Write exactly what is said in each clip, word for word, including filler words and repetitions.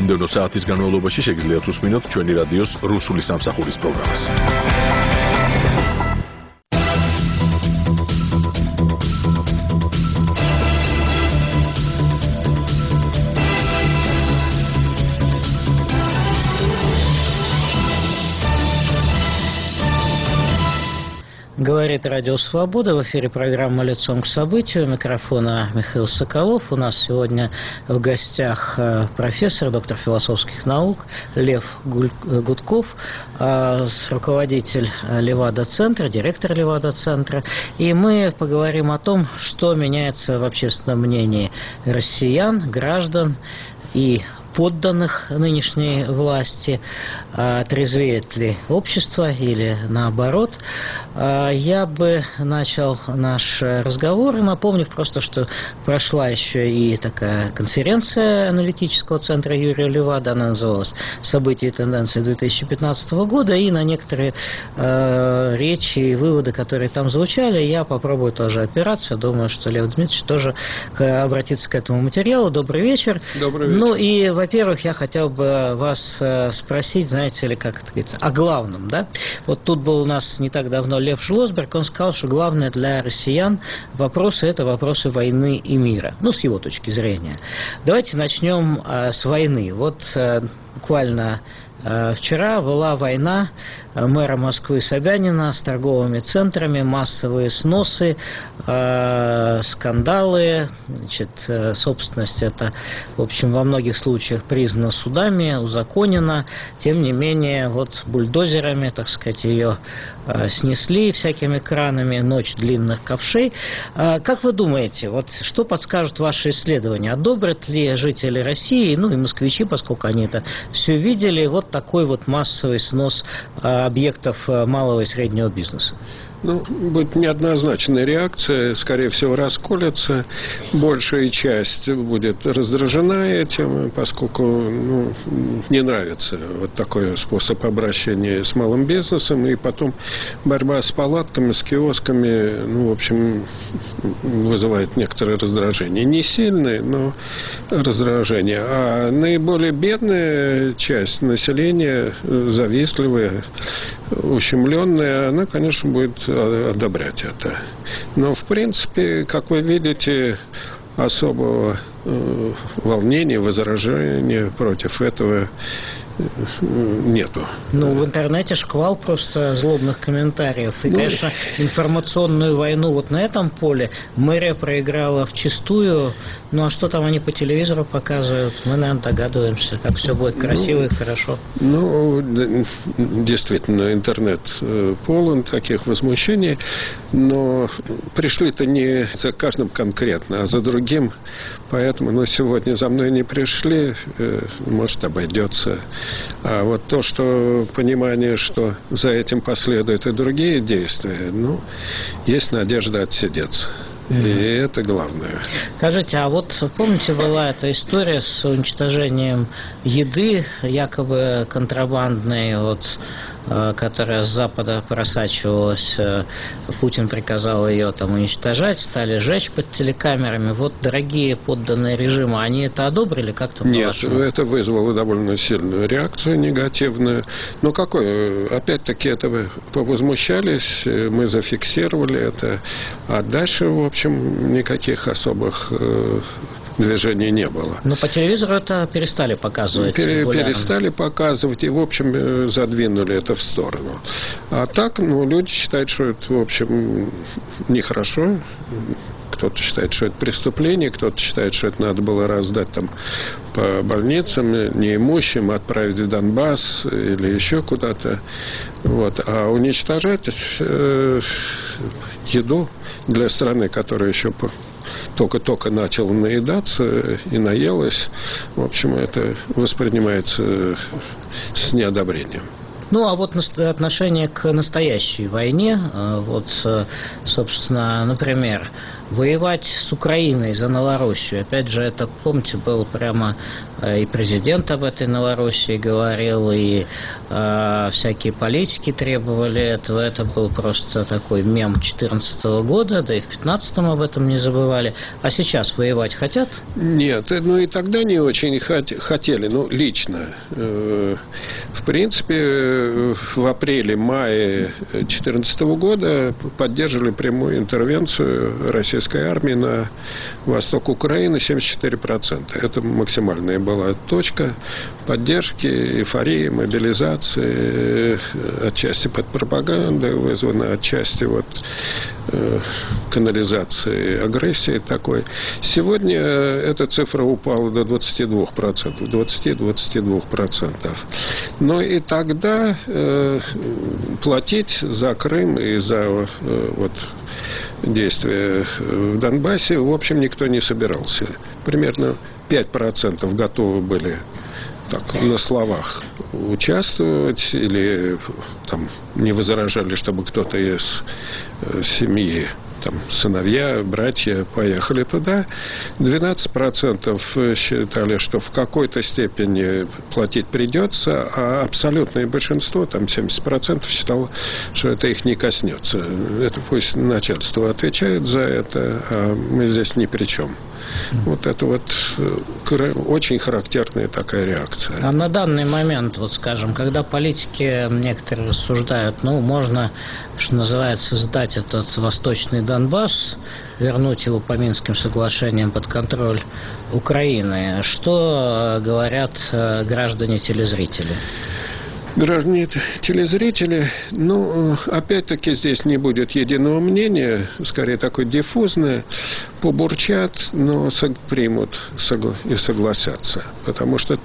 მომდევნო საათის განმავლობაში შეგიძლიათ უსმინოთ ჩვენი რადიოს რუსული სამსახურის პროგრამას. Говорит Радио Свобода, в эфире программа «Лицом к событию», у микрофона Михаил Соколов. У нас сегодня в гостях профессор, доктор философских наук Лев Гудков, руководитель Левада-центра, директор Левада-центра. И мы поговорим о том, что меняется в общественном мнении россиян, граждан и подданных нынешней власти, трезвеет ли общество или наоборот. Я бы начал наш разговор, напомнив просто, что прошла еще и такая конференция аналитического центра Юрия Левада, она называлась «События и тенденции две тысячи пятнадцатого года», и на некоторые э, речи и выводы, которые там звучали, я попробую тоже опираться. Думаю, что Лев Дмитриевич тоже обратится к этому материалу. Добрый вечер. Добрый вечер. Ну и, во-первых, я хотел бы вас спросить, знаете ли, как это говорится, о главном, да? Вот тут был у нас не так давно Лев Шлосберг, он сказал, что главное для россиян вопросы – это вопросы войны и мира, ну, с его точки зрения. Давайте начнем э, с войны. Вот э, буквально э, вчера была война мэра Москвы Собянина с торговыми центрами, массовые сносы, э, скандалы, значит, э, собственность это, в общем, во многих случаях признана судами, узаконена, тем не менее, вот бульдозерами, так сказать, ее э, снесли всякими кранами, ночь длинных ковшей. Э, как вы думаете, вот что подскажут ваши исследования? Одобрят ли жители России, ну и москвичи, поскольку они это все видели, вот такой вот массовый снос э, объектов малого и среднего бизнеса? Ну, будет неоднозначная реакция, скорее всего, расколется. Большая часть будет раздражена этим, поскольку ну, не нравится вот такой способ обращения с малым бизнесом. И потом борьба с палатками, с киосками, ну, в общем, вызывает некоторое раздражение. Не сильное, но раздражение. А наиболее бедная часть населения, завистливая, ущемленная, она, конечно, будет одобрять это. Но, в принципе, как вы видите, особого э, волнения, возражения против этого нету. Ну, в интернете шквал просто злобных комментариев. И, ну, конечно, информационную войну вот на этом поле мэрия проиграла вчистую. Ну, а что там они по телевизору показывают? Мы, наверное, догадываемся, как все будет красиво ну, и хорошо. Ну, действительно, интернет полон таких возмущений, но пришли-то не за каждым конкретно, а за другим. Поэтому, ну, сегодня за мной не пришли, может, обойдется. А вот то, что понимание, что за этим последуют и другие действия, ну, есть надежда отсидеться. Mm-hmm. И это главное. Скажите, а вот помните, была эта история с уничтожением еды, якобы контрабандной, вот, которая с Запада просачивалась, Путин приказал ее там уничтожать, стали жечь под телекамерами. Вот, дорогие подданные режима, они это одобрили как-то? Нет, это вызвало довольно сильную реакцию негативную. Но какой? Опять-таки это повозмущались, мы зафиксировали это, а дальше, в общем, никаких особых движений не было. Но по телевизору это перестали показывать. Пере, перестали показывать и, в общем, задвинули это в сторону. А так, ну, люди считают, что это, в общем, нехорошо. Кто-то считает, что это преступление, кто-то считает, что это надо было раздать там по больницам неимущим, отправить в Донбасс или еще куда-то. Вот. А уничтожать э, еду для страны, которая еще по только-только начала наедаться и наелась, в общем, это воспринимается с неодобрением. Ну, а вот отношение к настоящей войне, вот, собственно, например, воевать с Украиной за Новороссию. Опять же, это, помните, был прямо и президент об этой Новороссии говорил, и э, всякие политики требовали этого. Это был просто такой мем две тысячи четырнадцатого года, да и в две тысячи пятнадцатом об этом не забывали. А сейчас воевать хотят? Нет, ну и тогда не очень хотели, ну, лично. В принципе, в апреле-мае две тысячи четырнадцатого года поддерживали прямую интервенцию российской армии на восток Украины семьдесят четыре процента. Это максимальная была точка поддержки, эйфории, мобилизации, отчасти под пропагандой вызвана, отчасти вот канализации агрессии такой. Сегодня эта цифра упала до двадцати двух процентов, двадцати-двадцати двух процентов. Но и тогда э, платить за Крым и за э, вот, действия в Донбассе, в общем, никто не собирался. Примерно пять процентов готовы были так, на словах участвовать или там, не возражали, чтобы кто-то из э, семьи, там, сыновья, братья поехали туда. двенадцать процентов считали, что в какой-то степени платить придется, а абсолютное большинство, там семьдесят процентов, считало, что это их не коснется. Это пусть начальство отвечает за это, а мы здесь ни при чем. Вот это вот очень характерная такая реакция. А на данный момент, вот скажем, когда политики некоторые рассуждают, ну, можно, что называется, сдать этот восточный Донбасс, вернуть его по Минским соглашениям под контроль Украины, что говорят граждане-телезрители? Граждане телезрители, ну, опять-таки здесь не будет единого мнения, скорее такое диффузное, побурчат, но примут и согласятся. Потому что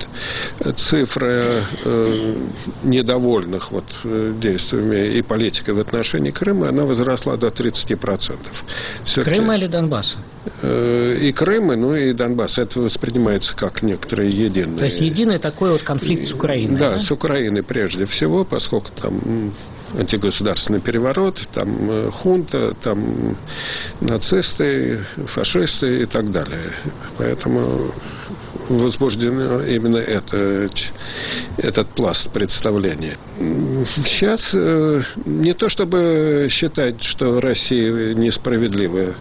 цифра э, недовольных вот, действиями и политикой в отношении Крыма, она возросла до тридцати процентов. Все-таки, Крыма или Донбасса? Э, и Крыма, ну и Донбасс. Это воспринимается как некоторые единые. То есть единый такой вот конфликт с Украиной? Да, да? с Украиной прежде всего, поскольку там антигосударственный переворот, там хунта, там нацисты, фашисты и так далее. Поэтому возбуждено именно это, этот пласт представления. Сейчас не то чтобы считать, что Россия несправедливая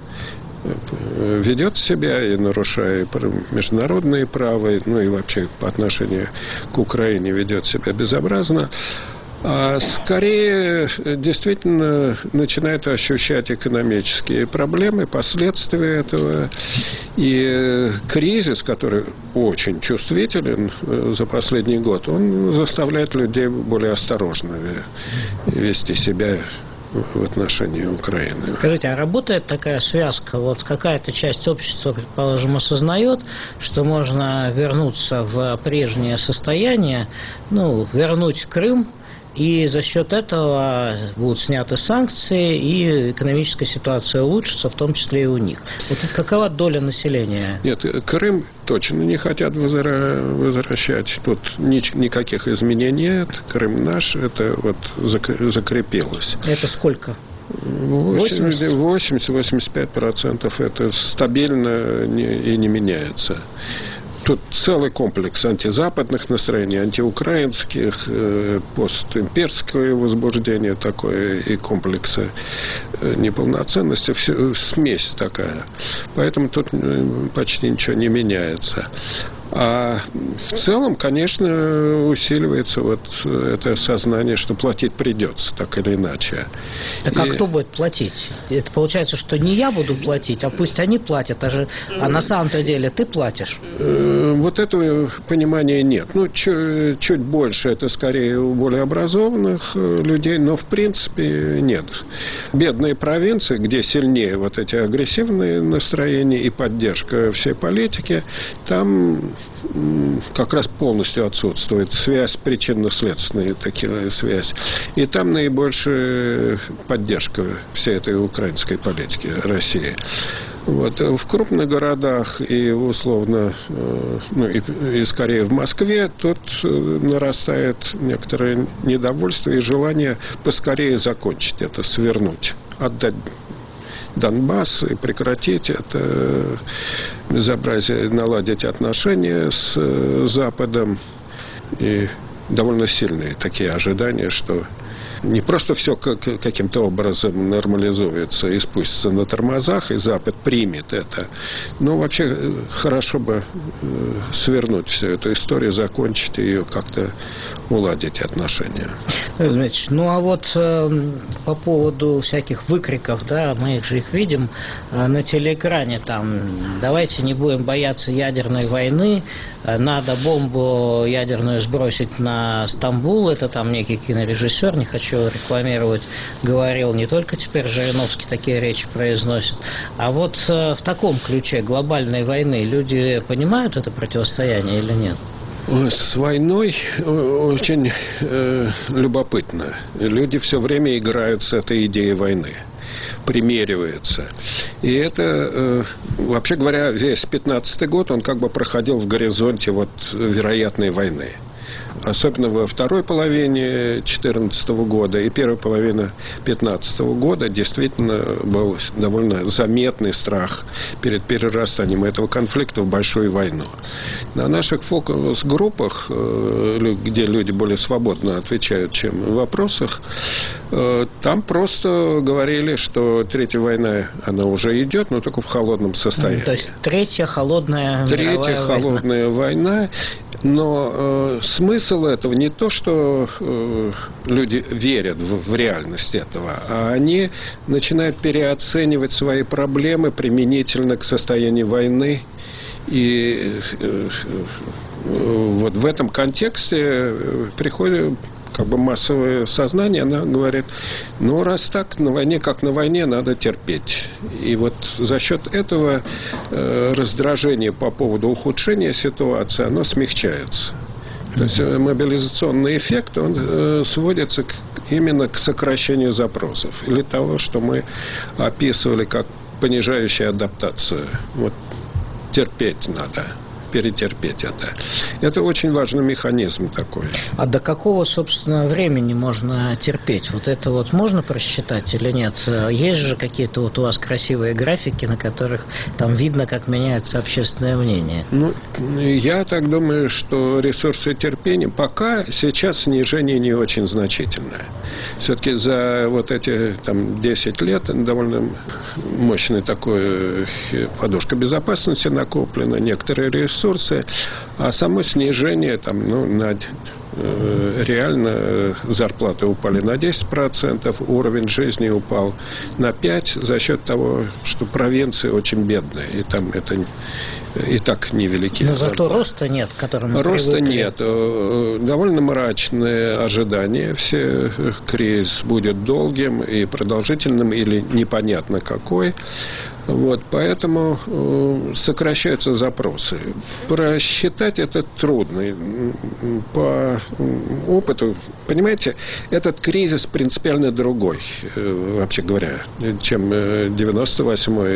ведет себя и нарушая международные права, ну и вообще по отношению к Украине ведет себя безобразно, а скорее действительно начинает ощущать экономические проблемы, последствия этого. И кризис, который очень чувствителен за последний год, он заставляет людей более осторожно вести себя в отношении Украины. Скажите, а работает такая связка? Вот какая-то часть общества, предположим, осознает, что можно вернуться в прежнее состояние, ну, вернуть Крым, и за счет этого будут сняты санкции, и экономическая ситуация улучшится, в том числе и у них. Вот какова доля населения? Нет, Крым точно не хотят возвращать. Тут никаких изменений нет. Крым наш, это вот закрепилось. Это сколько? восемьдесят-восемьдесят пять процентов это стабильно и не меняется. Тут целый комплекс антизападных настроений, антиукраинских, э, постимперское возбуждение такое и комплексы э, неполноценности. Все, смесь такая. Поэтому тут э, почти ничего не меняется. А в целом, конечно, усиливается вот это сознание, что платить придется, так или иначе. Так а и... кто будет платить? Это получается, что не я буду платить, а пусть они платят, а, же... а на самом-то деле ты платишь? Вот этого понимания нет. Ну, чуть, чуть больше это скорее у более образованных людей, но в принципе нет. Бедные провинции, где сильнее вот эти агрессивные настроения и поддержка всей политики, там как раз полностью отсутствует связь, причинно-следственная такая связь. И там наибольшая поддержка всей этой украинской политики России. Вот. В крупных городах и условно, ну и, и скорее в Москве, тут нарастает некоторое недовольство и желание поскорее закончить это, свернуть, отдать Донбасс и прекратить это безобразие, наладить отношения с Западом. И довольно сильные такие ожидания, что не просто все каким-то образом нормализуется и спустится на тормозах, и Запад примет это, но вообще хорошо бы свернуть всю эту историю, закончить ее, как-то уладить отношения. Значит, ну а вот э, по поводу всяких выкриков, да, мы же их видим э, на телеэкране, там, давайте не будем бояться ядерной войны, э, надо бомбу ядерную сбросить на Стамбул, это там некий кинорежиссер, не хочу рекламировать, говорил, не только теперь Жириновский такие речи произносит, а вот э, в таком ключе глобальной войны люди понимают это противостояние или нет? С войной очень э, любопытно. Люди все время играют с этой идеей войны, примериваются. И это, э, вообще говоря, весь пятнадцатый год, он как бы проходил в горизонте вот вероятной войны. Особенно во второй половине четырнадцатого года и первой половине пятнадцатого года действительно был довольно заметный страх перед перерастанием этого конфликта в большую войну. На наших фокус-группах, где люди более свободно отвечают, чем в вопросах, там просто говорили, что третья война, она уже идет, но только в холодном состоянии. То есть третья холодная Третья холодная война. война. Но э, смысл этого не то, что э, люди верят в, в реальность этого, а они начинают переоценивать свои проблемы применительно к состоянию войны. И э, э, вот в этом контексте приходит как бы массовое сознание, она говорит, ну раз так, на войне как на войне, надо терпеть. И вот за счет этого э, раздражение по поводу ухудшения ситуации, оно смягчается. То есть мобилизационный эффект, он э, сводится к, именно к сокращению запросов. Или того, что мы описывали как понижающая адаптацию. Вот терпеть надо. Перетерпеть это. Это очень важный механизм такой. А до какого, собственно, времени можно терпеть? Вот это вот можно просчитать или нет? Есть же какие-то вот у вас красивые графики, на которых там видно, как меняется общественное мнение? Ну, я так думаю, что ресурсы терпения пока сейчас снижение не очень значительное. Все-таки за вот эти там десять лет довольно мощная такая подушка безопасности накоплена, некоторые ресурсы, а само снижение там, ну, на, э, реально зарплаты упали на десять процентов, уровень жизни упал на пять процентов за счет того, что провинции очень бедные, и там это и так невелики. Но зато роста нет, к которому роста привыкли. нет. Довольно мрачные ожидания. Все кризис будет долгим и продолжительным или непонятно какой. Вот, поэтому э, сокращаются запросы. Просчитать это трудно. По опыту, понимаете, этот кризис принципиально другой, э, вообще говоря, чем девяносто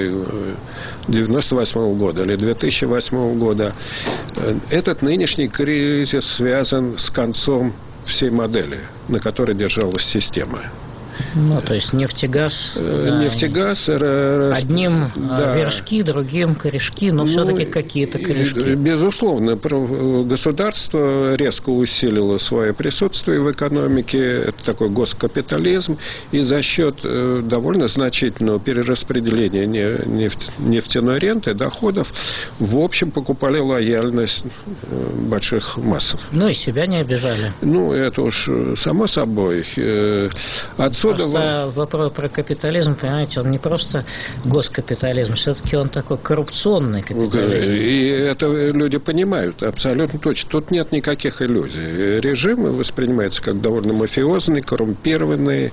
восьмого года или две тысячи восьмого года. Этот нынешний кризис связан с концом всей модели, на которой держалась система. Ну, то есть нефтегаз... Да, нефтегаз... Одним да. вершки, другим корешки, но ну, все-таки какие-то корешки. Безусловно, государство резко усилило свое присутствие в экономике, это такой госкапитализм, и за счет довольно значительного перераспределения нефтяной ренты, доходов, в общем, покупали лояльность больших масс. Ну, и себя не обижали. Ну, это уж само собой. Отсюда Просто вопрос про капитализм, понимаете, он не просто госкапитализм, все-таки он такой коррупционный капитализм. И это люди понимают абсолютно точно. Тут нет никаких иллюзий. Режим воспринимается как довольно мафиозный, коррумпированный.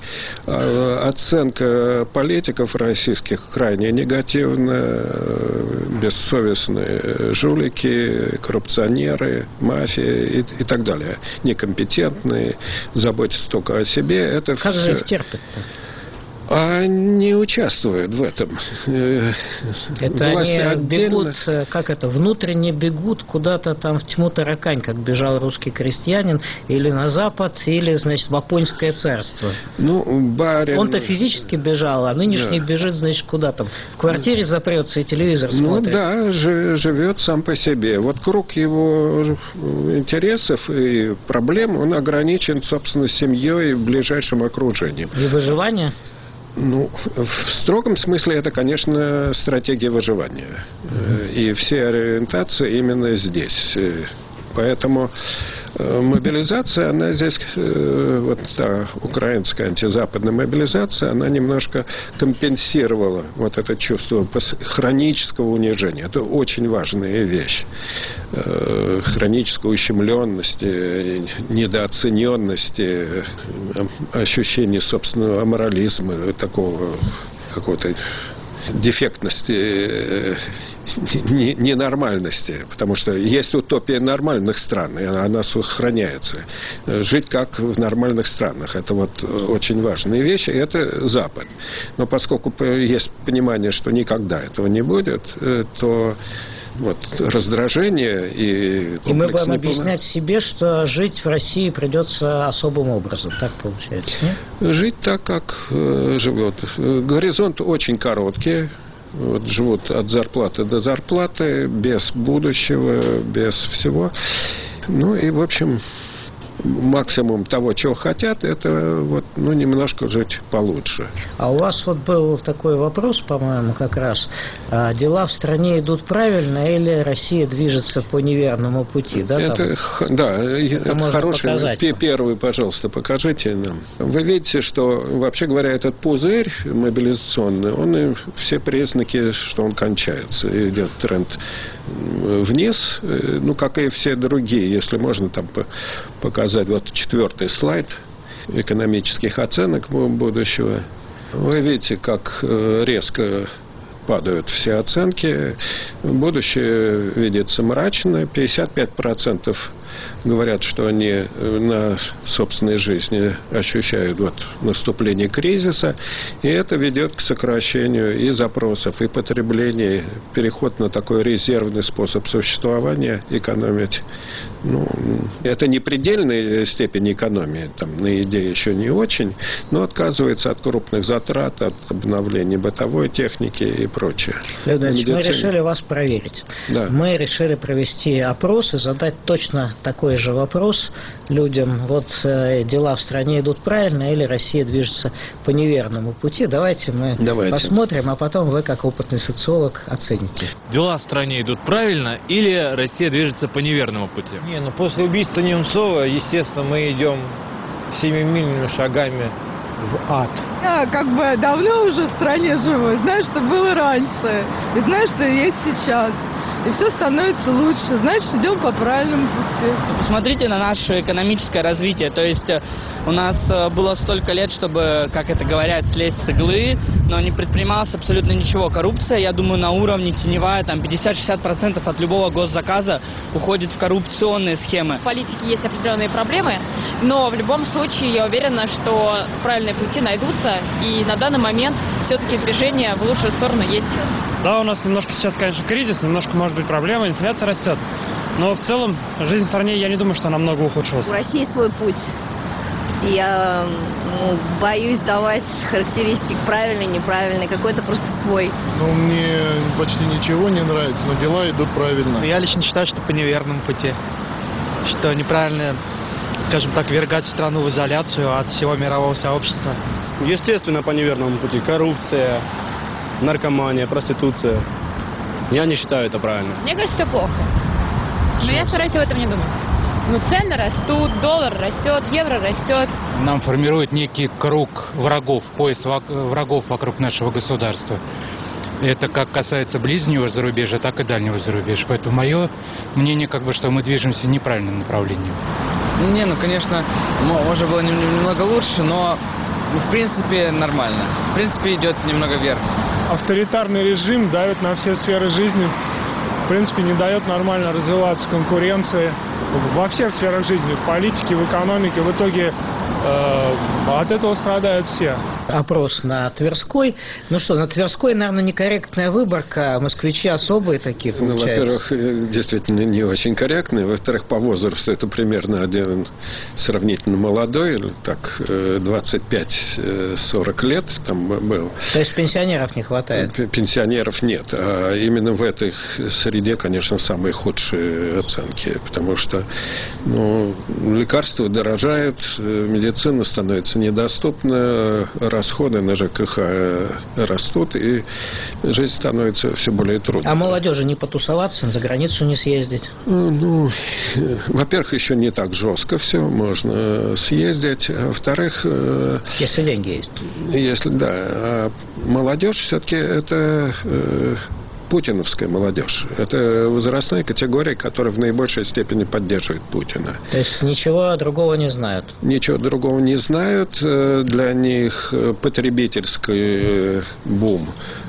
Оценка политиков российских крайне негативная. Бессовестные жулики, коррупционеры, мафия и, и так далее. Некомпетентные, заботятся только о себе. Это как все... же их терпят-то? А не участвуют в этом. Это власти они отдельно... бегут, как это, внутренне бегут куда-то там в тьму таракань, как бежал русский крестьянин, или на Запад, или, значит, в Апонское царство. Ну, барин... Он-то физически бежал, а нынешний да. бежит, значит, куда там? В квартире запрется и телевизор смотрит. Ну да, живет сам по себе. Вот круг его интересов и проблем, он ограничен, собственно, семьей и ближайшим окружением. И выживание? Ну, в строгом смысле это, конечно, стратегия выживания. Mm-hmm. И все ориентации именно здесь. Поэтому мобилизация, она здесь, вот та украинская антизападная мобилизация, она немножко компенсировала вот это чувство хронического унижения. Это очень важная вещь. Хронической ущемленности, недооцененности, ощущение собственного аморализма, такого какого-то дефектности, ненормальности, потому что есть утопия нормальных стран, и она сохраняется. Жить как в нормальных странах, это вот очень важные вещи, и это Запад. Но поскольку есть понимание, что никогда этого не будет, то вот раздражение и... И мы будем объяснять себе, что жить в России придется особым образом, так получается, нет? Жить так, как э, живет. Горизонт очень короткий. Вот, живут от зарплаты до зарплаты, без будущего, без всего. Ну и, в общем, максимум того, чего хотят, это вот, ну, немножко жить получше. А у вас вот был такой вопрос, по-моему, как раз. А дела в стране идут правильно или Россия движется по неверному пути? Да, это, да, это, это хороший. Показать. Первый, пожалуйста, покажите нам. Вы видите, что, вообще говоря, этот пузырь мобилизационный, он все признаки, что он кончается. Идет тренд вниз, ну, как и все другие, если можно там показать вот четвертый слайд экономических оценок будущего. Вы видите, как резко падают все оценки. Будущее видится мрачно. пятьдесят пять процентов говорят, что они на собственной жизни ощущают вот наступление кризиса, и это ведет к сокращению и запросов, и потребления, переход на такой резервный способ существования, экономить. Ну, это не предельная степень экономии, там на еде еще не очень, но отказывается от крупных затрат, от обновления бытовой техники и прочее. Леонид Ильич, мы решили вас проверить. Да. Мы решили провести опрос и задать точно такой же вопрос людям. Вот э, дела в стране идут правильно или Россия движется по неверному пути? Давайте мы Давайте. посмотрим, а потом вы, как опытный социолог, оцените. Дела в стране идут правильно или Россия движется по неверному пути? Не, ну после убийства Немцова, естественно, мы идем семимильными шагами в ад. Я как бы давно уже в стране живу, знаю, что было раньше, и знаю, что есть сейчас. И все становится лучше. Значит, идем по правильному пути. Посмотрите на наше экономическое развитие. То есть у нас было столько лет, чтобы, как это говорят, слезть с иглы, но не предпринималось абсолютно ничего. Коррупция, я думаю, на уровне теневая, там пятьдесят-шестьдесят процентов от любого госзаказа уходит в коррупционные схемы. В политике есть определенные проблемы, но в любом случае я уверена, что правильные пути найдутся, и на данный момент все-таки движение в лучшую сторону есть. Да, у нас немножко сейчас, конечно, кризис, немножко, может быть, проблема, инфляция растет. Но в целом жизнь в стране, я не думаю, что намного ухудшилась. У России свой путь. Я ну, боюсь давать характеристик правильный, неправильный, какой-то просто свой. Ну, мне почти ничего не нравится, но дела идут правильно. Я лично считаю, что по неверному пути. Что неправильно, скажем так, ввергать страну в изоляцию от всего мирового сообщества. Естественно, по неверному пути. Коррупция, наркомания, проституция. Я не считаю это правильно. Мне кажется, все плохо. Но я стараюсь об этом не думать. Ну, цены растут, доллар растет, евро растет. Нам формирует некий круг врагов, пояс врагов вокруг нашего государства. Это как касается ближнего зарубежья, так и дальнего зарубежья. Поэтому мое мнение, как бы, что мы движемся в неправильном направлении. Не, ну, конечно, можно было немного лучше, но в принципе нормально. В принципе идет немного вверх. Авторитарный режим давит на все сферы жизни. В принципе, не дает нормально развиваться конкуренции во всех сферах жизни, в политике, в экономике. В итоге э, от этого страдают все. опрос на Тверской. Ну что, на Тверской, наверное, некорректная выборка. Москвичи особые такие, получается. Ну, во-первых, действительно не очень корректные. Во-вторых, по возрасту это примерно один сравнительно молодой, так, двадцать пять сорок лет там был. То есть пенсионеров не хватает? Пенсионеров нет. А именно в этой среде, конечно, самые худшие оценки. Потому что, ну, лекарства дорожают, медицина становится недоступна, расходы на ЖКХ растут, и жизнь становится все более трудной. А молодежи не потусоваться, за границу не съездить? Ну, во-первых, еще не так жестко все, можно съездить. А во-вторых... Если деньги есть. Если, да. А молодежь все-таки это... путиновская молодежь. Это возрастная категория, которая в наибольшей степени поддерживает Путина. То есть ничего другого не знают? Ничего другого не знают. Для них потребительский бум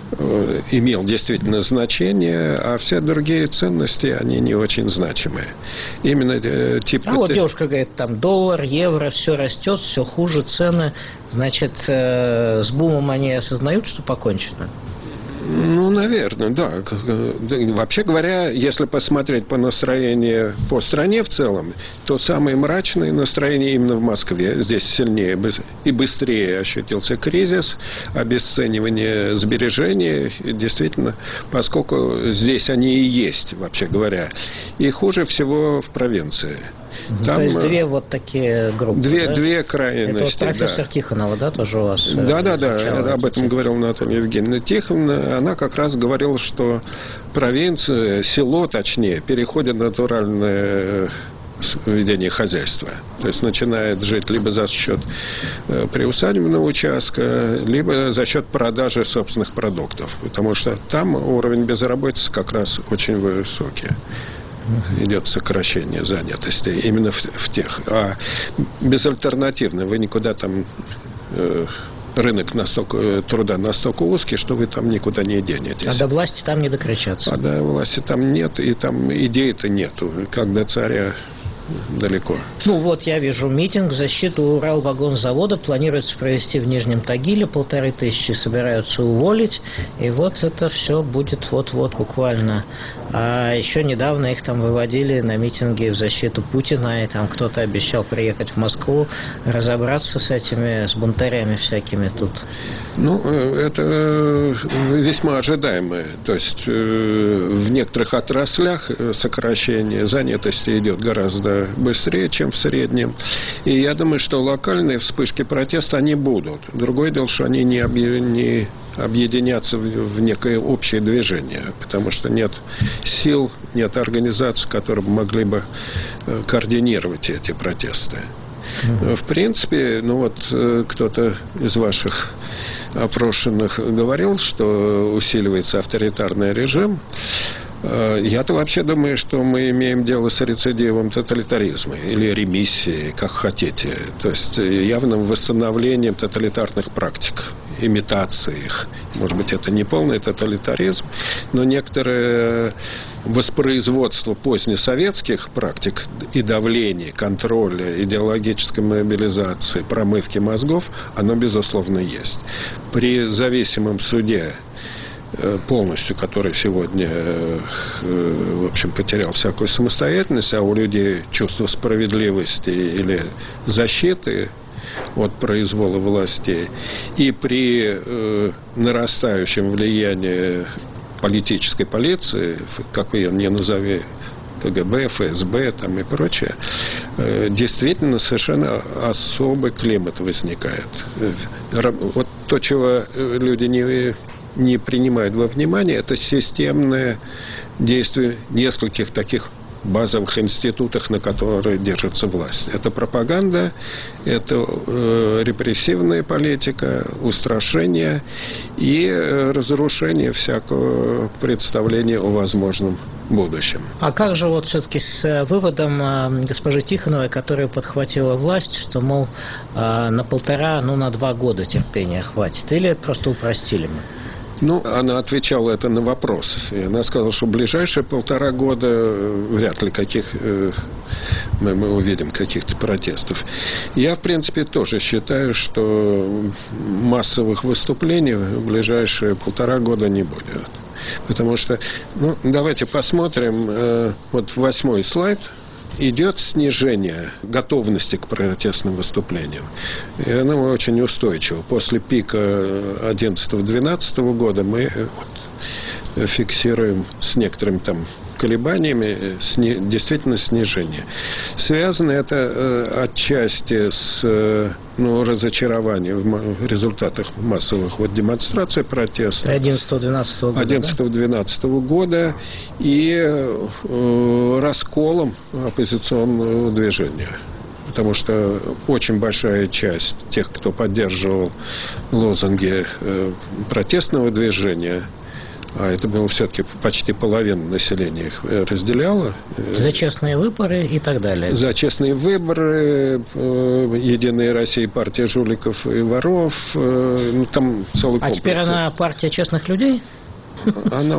имел действительно значение, а все другие ценности, они не очень значимые. Именно типа... А вот девушка говорит, там доллар, евро, все растет, все хуже, цены. Значит, с бумом они осознают, что покончено? Ну, наверное, да. Вообще говоря, если посмотреть по настроению по стране в целом, то самые мрачные настроения именно в Москве. Здесь сильнее и быстрее ощутился кризис, обесценивание сбережений. Действительно, поскольку здесь они и есть, вообще говоря. И хуже всего в провинции. Там, то есть две вот такие группы, Две, да? две крайности. Это вот профессор да. Тихонова, да, тоже у вас? Да, да, да, об этом говорила Наталья Евгеньевна Тихоновна. Она как раз говорила, что провинция, село точнее, переходит на натуральное ведение хозяйства. То есть начинает жить либо за счет приусадебного участка, либо за счет продажи собственных продуктов. Потому что там уровень безработицы как раз очень высокий. Идет сокращение занятости именно в, в тех. А безальтернативно вы никуда там... Э, рынок настолько, труда настолько узкий, что вы там никуда не денетесь. А до власти там не докричаться. А до власти там нет, и там идеи-то нету. Как до царя далеко. Ну вот я вижу митинг в защиту Уралвагонзавода планируется провести в Нижнем Тагиле, полторы тысячи собираются уволить, и вот это все будет вот-вот буквально. А еще недавно их там выводили на митинги в защиту Путина, и там кто-то обещал приехать в Москву, разобраться с этими, с бунтарями всякими тут. Ну, это весьма ожидаемо. То есть в некоторых отраслях сокращение занятости идет гораздо быстрее, чем в среднем. И я думаю, что локальные вспышки протеста, они будут. Другое дело, что они не, объ... не объединятся в, в некое общее движение, потому что нет сил, нет организаций, которые могли бы координировать эти протесты. В принципе, ну вот кто-то из ваших опрошенных говорил, что усиливается авторитарный режим. Я-то вообще думаю, что мы имеем дело с рецидивом тоталитаризма или ремиссией, как хотите. То есть явным восстановлением тоталитарных практик, имитацией их. Может быть, это не полный тоталитаризм, но некоторое воспроизводство позднесоветских практик и давления, контроля, идеологической мобилизации, промывки мозгов, оно, безусловно, есть. При зависимом суде, полностью, который сегодня, в общем, потерял всякую самостоятельность, а у людей чувство справедливости или защиты от произвола властей, и при э, нарастающем влиянии политической полиции, как вы ее не назови, КГБ, ФСБ там и прочее, э, действительно совершенно особый климат возникает. Вот то, чего люди не... не принимают во внимание, это системное действие нескольких таких базовых институтов, на которые держится власть. Это пропаганда, это э, репрессивная политика, устрашение и э, разрушение всякого представления о возможном будущем. А как же вот все-таки с выводом э, госпожи Тихоновой, которая подхватила власть, что, мол, э, на полтора, ну, на два года терпения хватит? Или просто упростили мы? Ну, она отвечала это на вопрос. И она сказала, что в ближайшие полтора года вряд ли каких э, мы, мы увидим каких-то протестов. Я, в принципе, тоже считаю, что массовых выступлений в ближайшие полтора года не будет. Потому что, ну, давайте посмотрим, э, вот восьмой слайд. Идет снижение готовности к протестным выступлениям. И оно очень устойчиво. После пика одиннадцатого-двенадцатого года мы вот фиксируем с некоторыми там колебаниями сни, действительно снижение. Связано это э, отчасти с э, ну, разочарованием в результатах массовых вот, демонстраций, протестов. одиннадцатого-двенадцатого года. одиннадцатого-двенадцатого года и э, расколом оппозиционного движения. Потому что очень большая часть тех, кто поддерживал лозунги э, протестного движения, а это было все-таки почти половина населения их разделяла. За честные выборы и так далее. За честные выборы, Единая Россия, партия жуликов и воров, ну там целый комплекс. А теперь она партия честных людей? Она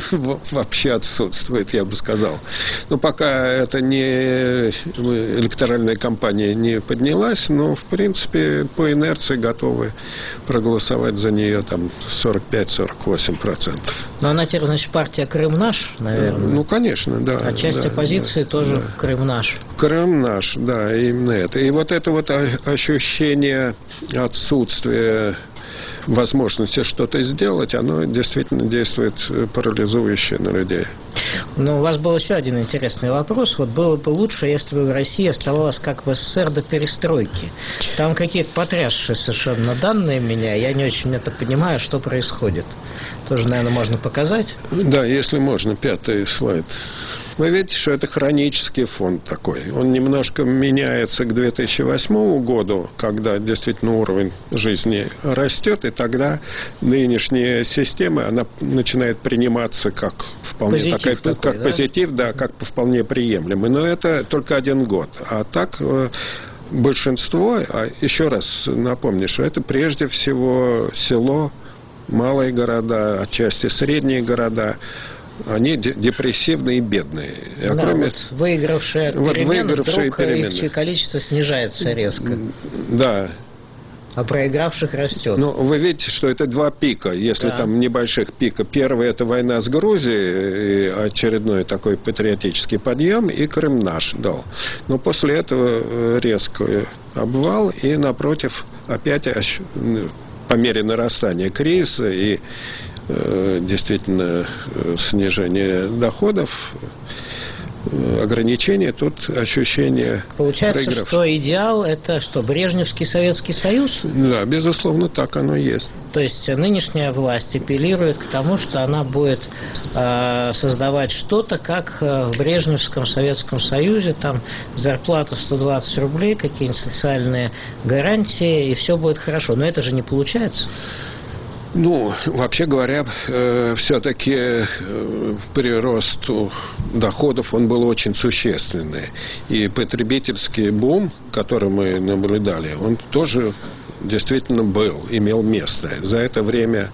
вообще отсутствует, я бы сказал. Но пока это не электоральная кампания не поднялась, но, в принципе, по инерции готовы проголосовать за нее там сорок пять - сорок восемь процентов. Но она теперь, значит, партия Крым наш, наверное? Ну, конечно, да. А часть да, оппозиции да, тоже да. Крым наш. Крым наш, да, именно это. И вот это вот ощущение отсутствия возможности что-то сделать, оно действительно действует парализующе на людей. Ну, у вас был еще один интересный вопрос. Вот было бы лучше, если бы в России оставалось как в СССР до перестройки. Там какие-то потрясшие совершенно данные меня. Я не очень это понимаю, что происходит. Тоже, наверное, можно показать. Да, если можно, пятый слайд. Вы видите, что это хронический фонд такой. Он немножко меняется к две тысячи восьмому году, когда действительно уровень жизни растет, и тогда нынешняя система, она начинает приниматься как вполне позитив такая, такой, как да? позитив, да, как вполне приемлемый. Но это только один год. А так большинство, а еще раз напомню, что это прежде всего село, малые города, отчасти средние города. Они депрессивные и бедные. А да, кроме... вот выигравшие от вот перемен, выигравшие вдруг перемены. Их количество снижается резко. Да. А проигравших растет. Ну, вы видите, что это два пика, если да. там небольших пика. Первый – это война с Грузией, очередной такой патриотический подъем, и Крым наш дал. Но после этого резкий обвал, и напротив опять по мере нарастания кризиса и действительно снижение доходов, ограничения, тут ощущение Получается, проигравших. Что идеал – это что, Брежневский Советский Союз? Да, безусловно, так оно и есть. То есть нынешняя власть апеллирует к тому, что она будет э, создавать что-то, как в Брежневском Советском Союзе, там зарплата сто двадцать рублей, какие-нибудь социальные гарантии, и все будет хорошо. Но это же не получается. Ну, вообще говоря, э, все-таки э, прирост доходов, он был очень существенный. И потребительский бум, который мы наблюдали, он тоже действительно был, имел место. За это время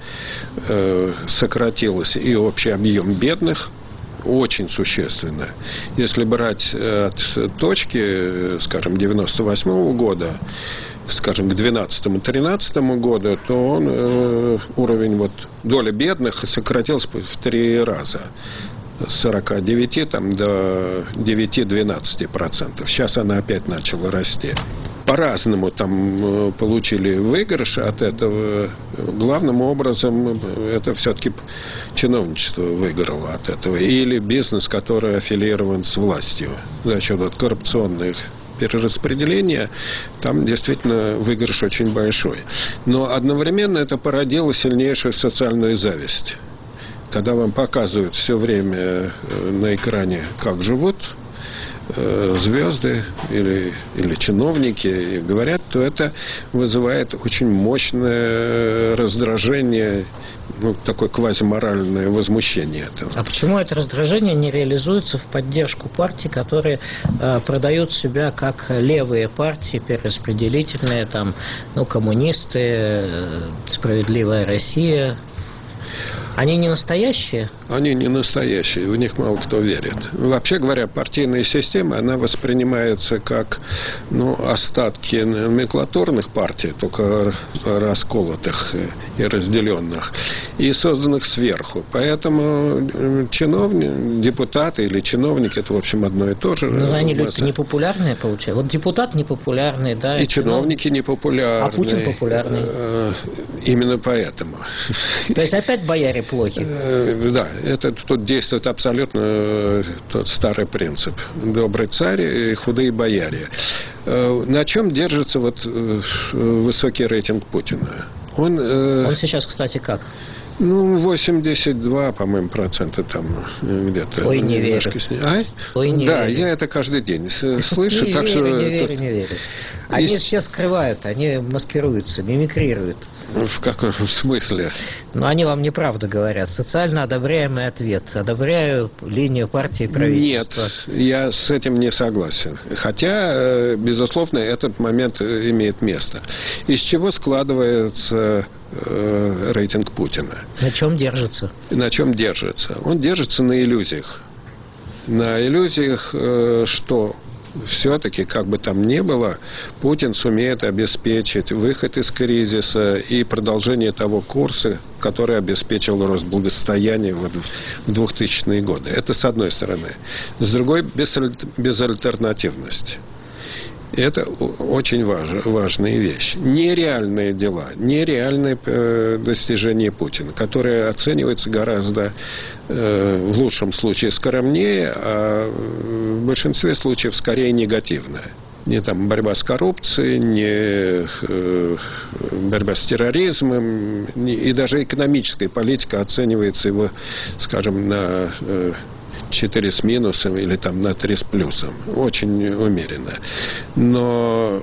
э, сократился и общий объем бедных, очень существенно. Если брать от точки, скажем, девяносто восьмого года, скажем, к двенадцатому-тринадцатому году, то он, э, уровень вот, доли бедных сократился в три раза. С сорока девяти там, до девяти-двенадцати процентов. Сейчас она опять начала расти. По-разному там получили выигрыш от этого. Главным образом это все-таки чиновничество выиграло от этого. Или бизнес, который аффилирован с властью за счет вот, коррупционных перераспределения, там действительно выигрыш очень большой. Но одновременно это породило сильнейшую социальную зависть. Когда вам показывают все время на экране, как живут звезды или, или чиновники, и говорят, то это вызывает очень мощное раздражение, ну, такое квазиморальное возмущение этого. А почему это раздражение не реализуется в поддержку партий, которые э, продают себя как левые партии, перераспределительные, там, ну, коммунисты, э, Справедливая Россия? Они не настоящие? Они не настоящие, в них мало кто верит. Вообще говоря, партийная система, она воспринимается как, ну, остатки номенклатурных партий, только расколотых и разделенных, и созданных сверху. Поэтому чиновники, депутаты или чиновники, это, в общем, одно и то же. Но они люди непопулярные, получается. Вот депутат непопулярный, да. И, и чиновники чиновник... непопулярные. А Путин популярный. Именно поэтому. То есть опять бояре плохи? Да, это тут действует абсолютно тот старый принцип. Добрый царь и худые бояре. На чем держится вот высокий рейтинг Путина? Он, Он сейчас, кстати, как? Ну, восемьдесят два, по-моему, процента там где-то. Ой, не верю. А? Ой, не да, верю. я это каждый день слышу. Не так верю, что не верю, тут... не верю. Они Есть... все скрывают, они маскируются, мимикрируют. В каком смысле? Ну, они вам неправду говорят. Социально одобряемый ответ. Одобряю линию партии и правительства. Нет, я с этим не согласен. Хотя, безусловно, этот момент имеет место. Из чего складывается э, рейтинг Путина? На чем держится? На чем держится? Он держится на иллюзиях. На иллюзиях, э, что... все-таки, как бы там ни было, Путин сумеет обеспечить выход из кризиса и продолжение того курса, который обеспечил рост благосостояния в двухтысячные годы. Это с одной стороны. С другой, безальтернативность. Это очень важ, важная вещь. Нереальные дела, нереальные э, достижения Путина, которые оцениваются гораздо, э, в лучшем случае, скромнее, а в большинстве случаев скорее негативно. Не там борьба с коррупцией, не э, борьба с терроризмом, не, и даже экономическая политика оценивается его, скажем, на... Э, четыре с минусом или там на три с плюсом. Очень умеренно. Но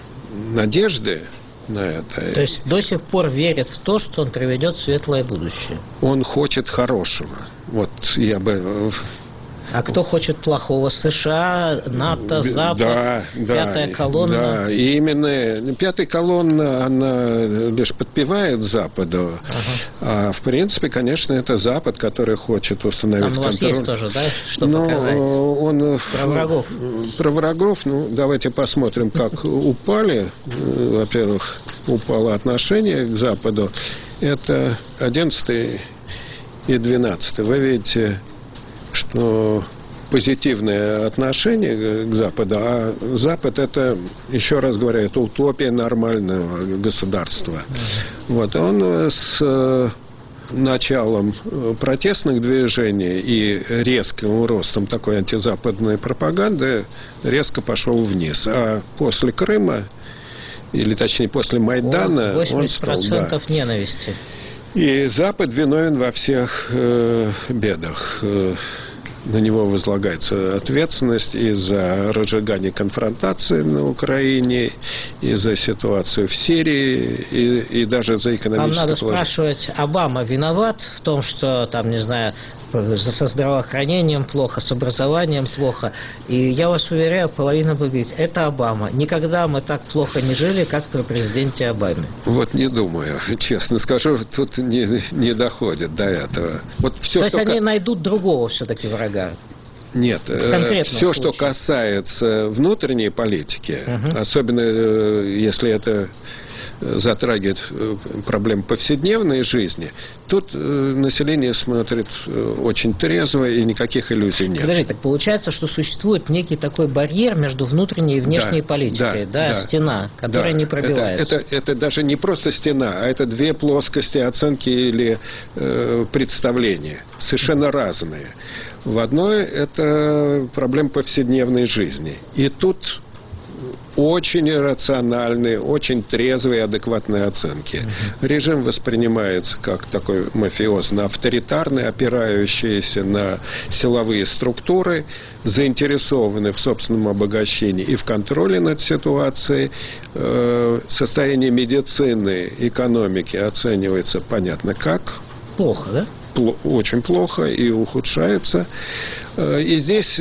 надежды на это... То есть до сих пор верит в то, что он приведет в светлое будущее? Он хочет хорошего. Вот я бы... А кто хочет плохого? США, НАТО, Запад, да, пятая да, колонна? Да, и именно пятая колонна, она лишь подпевает Западу. Ага. А в принципе, конечно, это Запад, который хочет установить контроль. Там у вас контроль. есть тоже, да, что Но показать? Он, про врагов. Про врагов, ну, давайте посмотрим, как упали. Во-первых, упало отношение к Западу. Это одиннадцатый и двенадцатый. Вы видите, что позитивное отношение к Западу, а Запад это, еще раз говорю, это утопия нормального государства. Вот он с началом протестных движений и резким ростом такой антизападной пропаганды резко пошел вниз. А после Крыма, или точнее после Майдана, восемьдесят процентов он стал, да, ненависти. И Запад виновен во всех э, бедах. Э, на него возлагается ответственность и за разжигание конфронтации на Украине, и за ситуацию в Сирии, и, и даже за экономическое Нам надо положение. Спрашивать, Обама виноват в том, что, там, не знаю, со здравоохранением плохо, с образованием плохо. И я вас уверяю, половина будет говорить, это Обама. Никогда мы так плохо не жили, как при президенте Обаме. Вот не думаю, честно скажу, тут не, не доходит до этого. Вот все, То есть что... они найдут другого все-таки врага? Нет, все, что касается внутренней политики, угу. особенно если это затрагивает проблемы повседневной жизни, тут население смотрит очень трезво и никаких иллюзий нет. Подожди, так получается, что существует некий такой барьер между внутренней и внешней да, политикой, да, да, стена, которая да. не пробивается. Это, это, это даже не просто стена, а это две плоскости оценки или э, представления, совершенно разные. В одной это проблема повседневной жизни. И тут очень рациональные, очень трезвые, адекватные оценки. Uh-huh. Режим воспринимается как такой мафиозно-авторитарный, опирающийся на силовые структуры, заинтересованный в собственном обогащении и в контроле над ситуацией. Состояние медицины, экономики оценивается понятно как. Плохо, да? Очень плохо и ухудшается. И здесь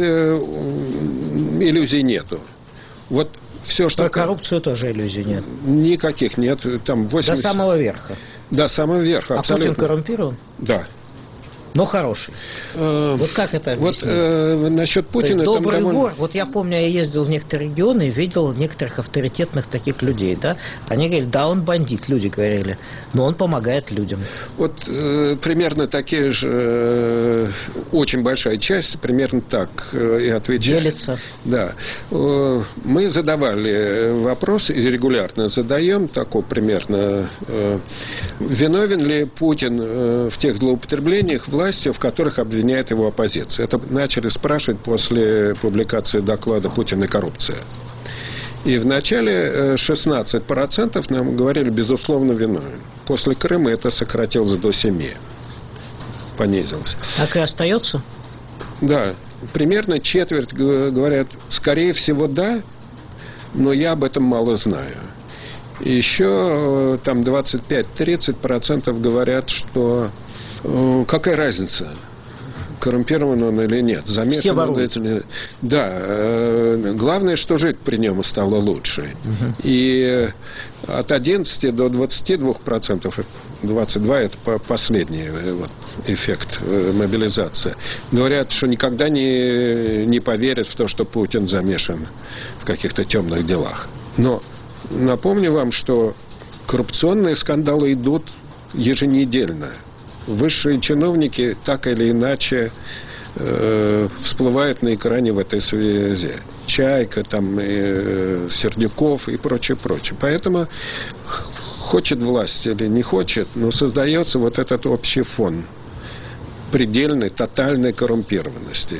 иллюзий нету. Вот все, что... Про коррупцию тоже иллюзий нет. Никаких нет. Там восемьдесят... До самого верха. До самого верха, абсолютно. А Путин коррумпирован? Да. Но хороший. Э, вот как это объяснить? Вот э, насчет Путина... То есть добрый там довольно... вор. Вот я помню, я ездил в некоторые регионы и видел некоторых авторитетных таких людей, да? Они говорили, да, он бандит, люди говорили, но он помогает людям. Вот э, примерно такие же, э, очень большая часть, примерно так э, и отвечает. Делится. Да. Э, мы задавали вопрос, и регулярно задаем, такой примерно, э, виновен ли Путин э, в тех злоупотреблениях властью, в которых обвиняет его оппозиция. Это начали спрашивать после публикации доклада «Путин и коррупция». И в начале шестнадцать процентов нам говорили, безусловно, виновен. После Крыма это сократилось до семи процентов. Понизилось. Так и остается? Да. Примерно четверть говорят, скорее всего, да, но я об этом мало знаю. И еще там двадцать пять-тридцать процентов говорят, что какая разница, коррумпирован он или нет, замешан он или нет. Да, э, главное, что жить при нем стало лучше. Угу. И от одиннадцати до двадцати двух процентов, двадцать два это последний вот, эффект э, мобилизации, говорят, что никогда не, не поверят в то, что Путин замешан в каких-то темных делах. Но напомню вам, что коррупционные скандалы идут еженедельно. Высшие чиновники так или иначе э, всплывают на экране в этой связи. Чайка, там, э, Сердюков и прочее, прочее. Поэтому хочет власть или не хочет, но создается вот этот общий фон предельной, тотальной коррумпированности.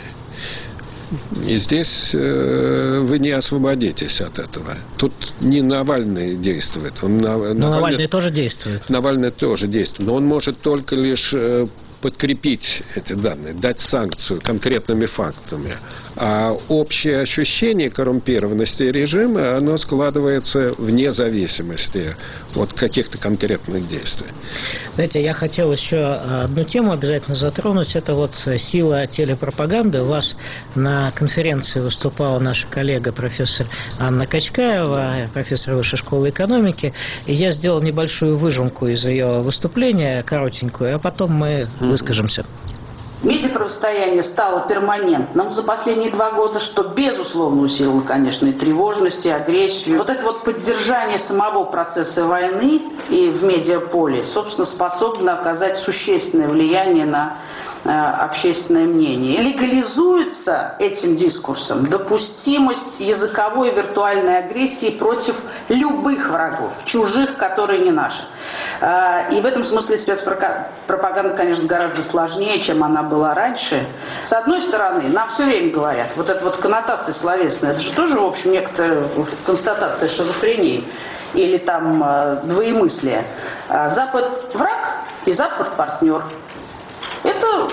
И здесь э, вы не освободитесь от этого. Тут не Навальный действует. Он, но Навальный, Навальный тоже действует. Навальный тоже действует. Но он может только лишь э, подкрепить эти данные, дать санкцию конкретными фактами. А общее ощущение коррумпированности режима, оно складывается вне зависимости от каких-то конкретных действий. Знаете, я хотел еще одну тему обязательно затронуть. Это вот сила телепропаганды. У вас на конференции выступала наша коллега, профессор Анна Качкаева, профессор Высшей школы экономики. И я сделал небольшую выжимку из ее выступления, коротенькую, а потом мы выскажемся. Медиапротивостояние стало перманентным за последние два года, что, безусловно, усилило, конечно, и тревожность, и агрессию. Вот это вот поддержание самого процесса войны и в медиаполе, собственно, способно оказать существенное влияние на э, общественное мнение. Легализуется этим дискурсом допустимость языковой и виртуальной агрессии против любых врагов, чужих, которые не наши. И в этом смысле спецпропаганда, конечно, гораздо сложнее, чем она была раньше. С одной стороны, нам все время говорят, вот эта вот коннотация словесная, это же тоже, в общем, некоторая констатация шизофрении или там двоемыслия. Запад враг и Запад партнер. Это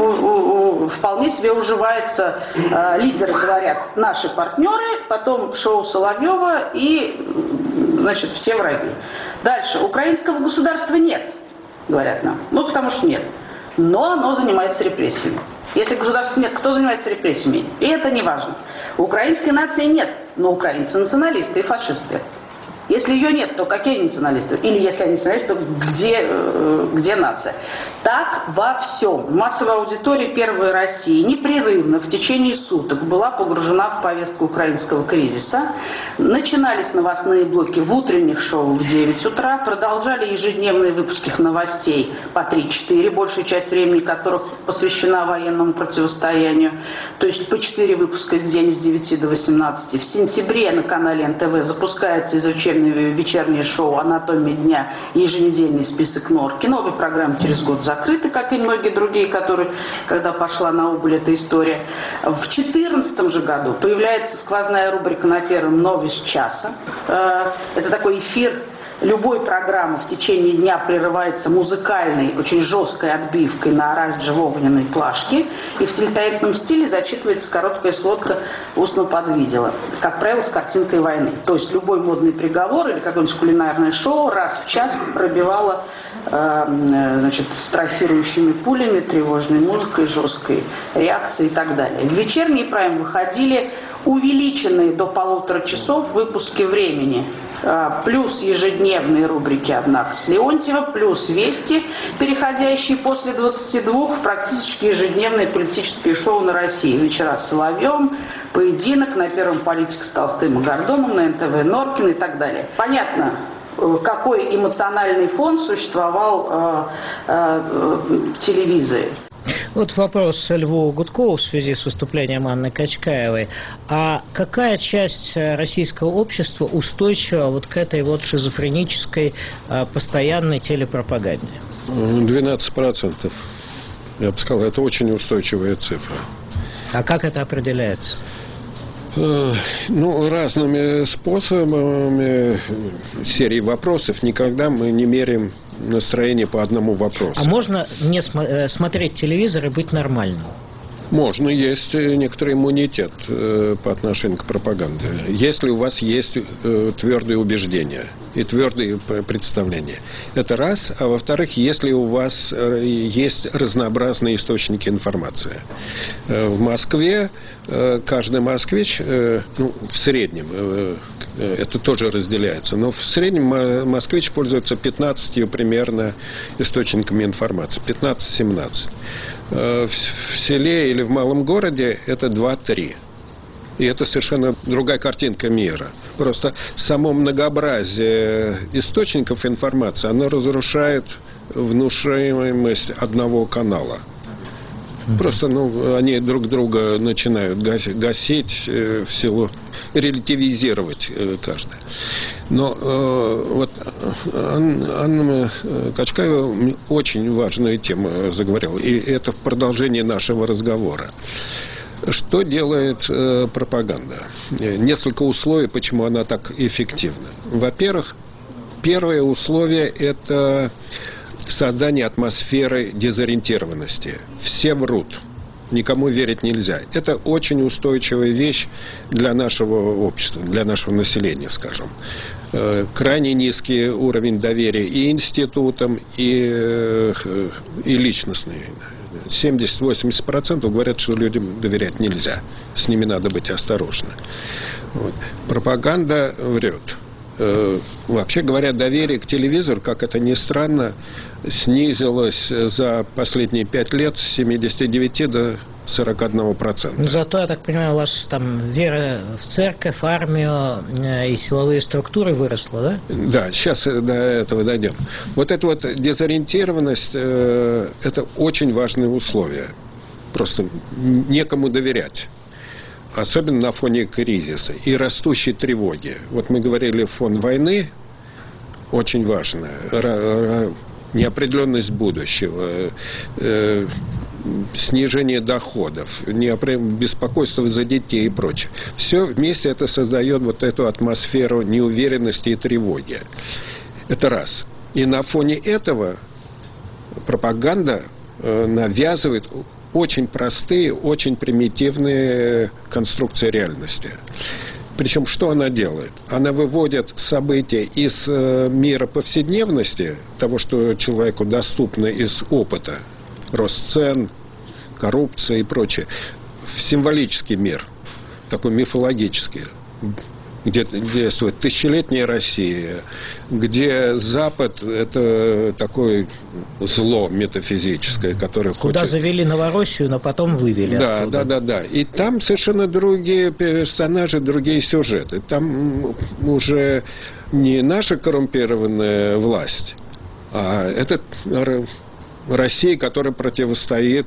вполне себе уживается. Лидеры говорят, наши партнеры, потом шоу Соловьева и, значит, все враги. Дальше. Украинского государства нет, говорят нам. Ну, потому что нет. Но оно занимается репрессиями. Если государства нет, кто занимается репрессиями? И это не важно. У украинской нации нет, но украинцы националисты и фашисты. Если ее нет, то какие националисты? Или если они националисты, то где, где нация? Так во всем. Массовая аудитория «Первой России» непрерывно в течение суток была погружена в повестку украинского кризиса. Начинались новостные блоки в утренних шоу в девять утра, продолжали ежедневные выпуски новостей по три-четыре, большая часть времени которых посвящена военному противостоянию. То есть по четыре выпуска в день с девяти до восемнадцати. В сентябре на канале эн тэ вэ запускается из учебного вечернее шоу «Анатомия дня» и еженедельный список норки. Новые программы через год закрыты, как и многие другие, которые, когда пошла на убыль эта история. В две тысячи четырнадцатом же году появляется сквозная рубрика на Первом «Новость часа». Это такой эфир. Любой программы в течение дня прерывается музыкальной, очень жесткой отбивкой на оранжево-огненной плашке, и в телетаитном стиле зачитывается короткая сводка устно под видео, как правило, с картинкой войны. То есть любой модный приговор или какое-нибудь кулинарное шоу раз в час пробивало э, значит, трассирующими пулями, тревожной музыкой, жесткой реакцией и так далее. В вечерний прайм выходили увеличенные до полутора часов выпуски «Времени», плюс ежедневные рубрики «Однако» с Леонтьева, плюс «Вести», переходящие после двадцати двух в практически ежедневные политические шоу на России. «Вечера с Соловьем», «Поединок», на Первом «Политика» с Толстым и Гордоном, на эн тэ вэ Норкин и так далее. Понятно, какой эмоциональный фон существовал э, э, в телевизоре. Вот вопрос Льву Гудкову в связи с выступлением Анны Качкаевой. А какая часть российского общества устойчива вот к этой вот шизофренической постоянной телепропаганде? двенадцать процентов. Я бы сказал, это очень устойчивая цифра. А как это определяется? Ну, разными способами, серии вопросов. Никогда мы не меряем настроение по одному вопросу. А можно не см- смотреть телевизор и быть нормальным? Можно, есть некоторый иммунитет э, по отношению к пропаганде. Если у вас есть э, твердые убеждения и твердые представления. Это раз. А во-вторых, если у вас э, есть разнообразные источники информации. Э, в Москве э, каждый москвич, э, ну, в среднем, э, это тоже разделяется, но в среднем москвич пользуется пятнадцатью примерно источниками информации. пятнадцать-семнадцать. В селе или в малом городе это два-три. И это совершенно другая картинка мира. Просто само многообразие источников информации, оно разрушает внушаемость одного канала. Просто, ну, они друг друга начинают гасить э, в силу, релятивизировать э, каждый. Но э, вот Анна, Анна Качкаева очень важную тему заговорила. И это в продолжении нашего разговора. Что делает э, пропаганда? Несколько условий, почему она так эффективна. Во-первых, первое условие – это создание атмосферы дезориентированности. Все врут. Никому верить нельзя. Это очень устойчивая вещь для нашего общества, для нашего населения, скажем. Крайне низкий уровень доверия и институтам, и, и личностный. семьдесят-восемьдесят процентов говорят, что людям доверять нельзя. С ними надо быть осторожным. Вот. Пропаганда врет. Вообще говоря, доверие к телевизору, как это ни странно, снизилось за последние пять лет с семидесяти девяти до сорока одного процента. Зато, я так понимаю, у вас там вера в церковь, армию и силовые структуры выросла, да? Да, сейчас до этого дойдем. Вот эта вот дезориентированность, это очень важное условие. Просто некому доверять. Особенно на фоне кризиса и растущей тревоги. Вот мы говорили, фон войны очень важно. Неопределенность будущего, э, снижение доходов, беспокойство за детей и прочее. Все вместе это создает вот эту атмосферу неуверенности и тревоги. Это раз. И на фоне этого пропаганда э, навязывает очень простые, очень примитивные конструкции реальности. Причем, что она делает? Она выводит события из э, мира повседневности, того, что человеку доступно из опыта, рост цен, коррупция и прочее, в символический мир, такой мифологический, где действует тысячелетняя Россия, где Запад – это такое зло метафизическое, которое Куда хочет... завели Новороссию, но потом вывели да, оттуда. Да, да, да. И там совершенно другие персонажи, другие сюжеты. Там уже не наша коррумпированная власть, а это Россия, которая противостоит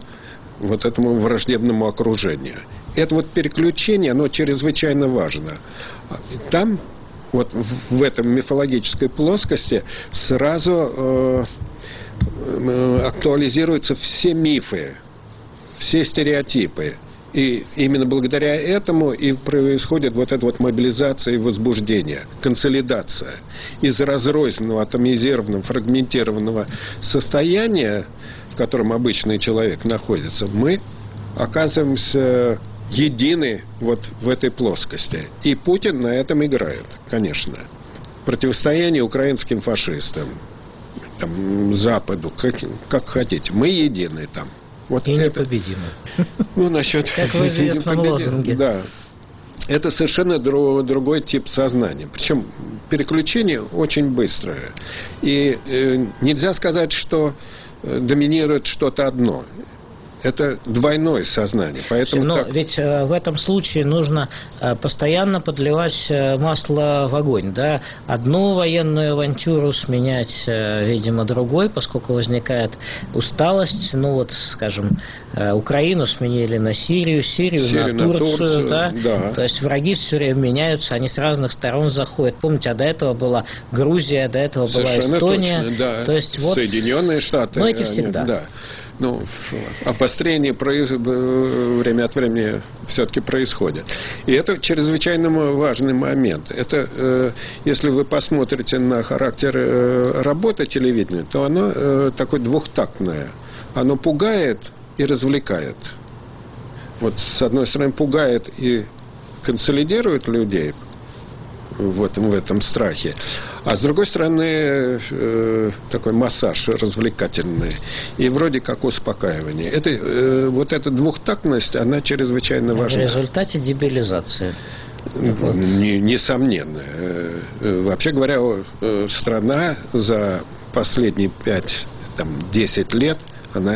вот этому враждебному окружению. Это вот переключение, оно чрезвычайно важно. Там, вот в этом мифологической плоскости, сразу э, э, актуализируются все мифы, все стереотипы. И именно благодаря этому и происходит вот эта вот мобилизация и возбуждение, консолидация. Из разрозненного, атомизированного, фрагментированного состояния, в котором обычный человек находится, мы оказываемся едины вот в этой плоскости. И Путин на этом играет, конечно. Противостояние украинским фашистам, там, Западу, как, как хотите. Мы едины там. Вот и это. непобедимы. Ну, насчет... Как в известном лозунге. Да. это совершенно друг, другой тип сознания. Причем переключение очень быстрое. И э, нельзя сказать, что доминирует что-то одно. Это двойное сознание. Поэтому Но так... ведь э, в этом случае нужно э, постоянно подливать э, масло в огонь, да? Одну военную авантюру сменять, э, видимо, другой, поскольку возникает усталость. Ну вот, скажем, э, Украину сменили на Сирию, Сирию, Сирию на, на Турцию, Турцию да? Да. То есть враги все время меняются, они с разных сторон заходят. Помните, а до этого была Грузия, до этого Совершенно была Эстония. Точно, да. То есть вот... Соединенные Штаты. Но эти всегда. Они, да. Ну, обострение время от времени все-таки происходит. И это чрезвычайно важный момент. Это, э, если вы посмотрите на характер э, работы телевидения, то оно э, такое двухтактное. Оно пугает и развлекает. Вот с одной стороны пугает и консолидирует людей в этом, в этом страхе. А с другой стороны, э, такой массаж развлекательный и вроде как успокаивание. Это, э, вот эта двухтактность, она чрезвычайно важна. В результате дебилизации. Вот. Не, несомненно. Вообще говоря, страна за последние пять-десять лет, она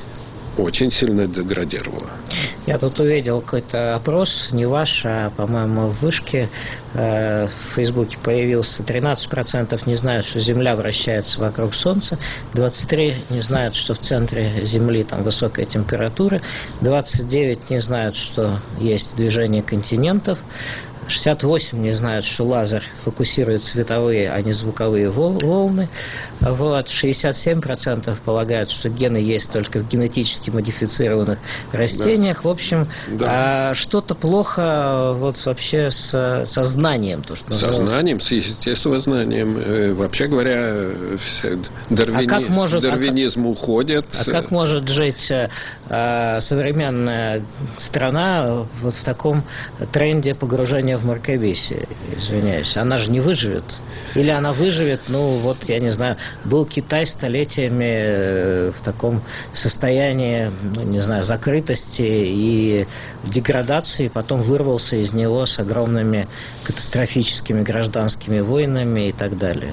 очень сильно деградировала. Я тут увидел какой-то опрос, не ваш, а, по-моему, в Вышке э, в Фейсбуке появился. тринадцать процентов не знают, что Земля вращается вокруг Солнца, двадцать три процента не знают, что в центре Земли там высокая температура, двадцать девять процентов не знают, что есть движение континентов, шестьдесят восемь процентов не знают, что лазер фокусирует световые, а не звуковые волны. Вот. шестьдесят семь процентов полагают, что гены есть только в генетически модифицированных растениях. Да. В общем, да. а, что-то плохо вот вообще с сознанием. То, что со знанием, с естествознанием. Вообще говоря, дарвини... а как может, дарвинизм а уходит. А как может жить а, современная страна вот в таком тренде погружения в мракобесие, извиняюсь, она же не выживет. Или она выживет, ну вот, я не знаю, был Китай столетиями в таком состоянии, ну не знаю, закрытости и деградации, потом вырвался из него с огромными катастрофическими гражданскими войнами и так далее.